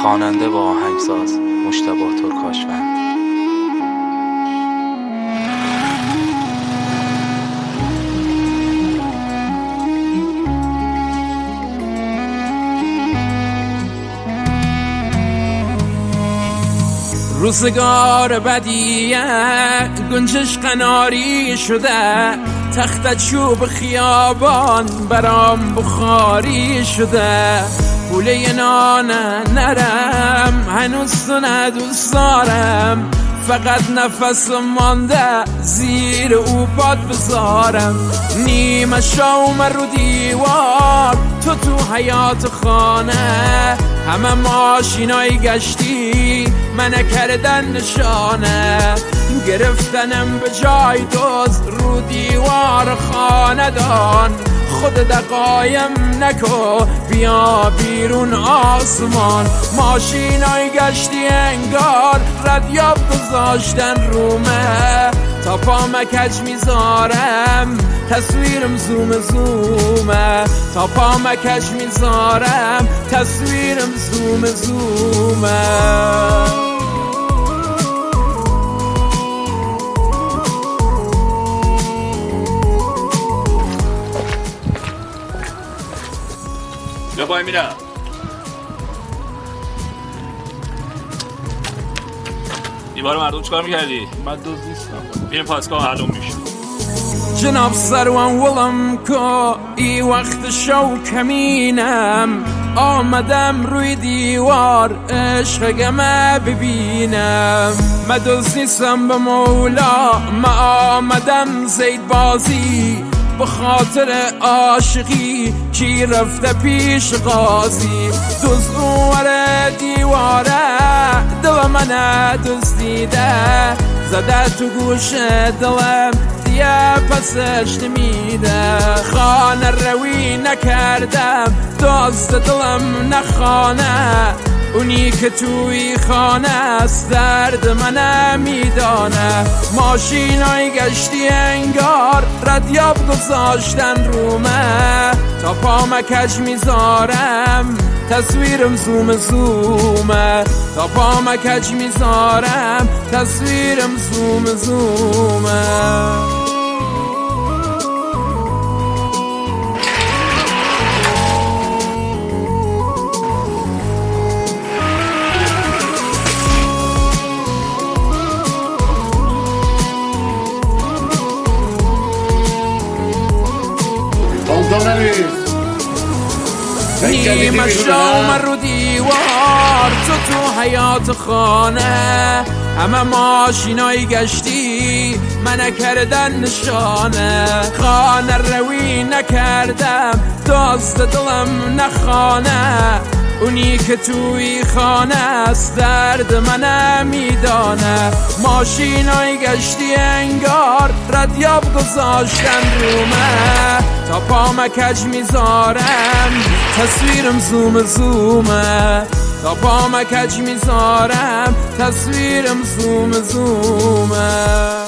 خواننده با آهنگساز مجتبی ترکاشوند. روزگار بدیه گنجش قناری شده، تخت چوب خیابان برام بخاری شده. پوله نان نرم هنوز تو ندوست دارم، فقط نفس مانده زیر او باد بذارم. نیمه شوم رو دیوار تو حیات خانه، همه ماشینای گشتی منه کردن نشانه. گرفتنم به جای دوز رو دیوار خاندان، خود دقایم نکو بیا بیرون آسمان. ماشینای گشتی انگار ردیاب گذاشتن رومه، تا پا مکج میذارم تصویرم زوم زومه. تا پا مکج میذارم تصویرم زوم زومه. یا پای میرم. دیوار مردم چیکار میکردی؟ من دوز نیستم. میریم پاسگاه معلوم میشه. جناب سروان ولم که ای وقت شو کمینم، آمدم روی دیوار عشقگمه ببینم. من دوز نیستم به مولا، من آمدم زید بازی، به خاطر عاشقی کی رفته پیش قاضی. دوز اونور دیواره دل من دزدیده، زده تو گوش دلم دیگه پسش نمیده. خانه روی نکردم دزد دلم نخانه، اونی که توی خانه است درد من میدانه. ماشینای گشتی انگار ردیاب گذاشتن رومه، تا پا مکج میذارم تصویرم زوم زومه. تا پا مکج میذارم تصویرم زوم زومه. نیمه شوم رو دیوار تو حیات خانه، همه ماشینای گشتی منه کردن نشانه. خانه روی نکردم دزد دلم نخانه، اونی که توی خانه است درد من میدانه. ماشینای گشتی انگار ردیاب گذاشتن رومه، تا پا مکج میذارم تصویرم زوم زومه. تا پا مکج میذارم تصویرم زوم زومه.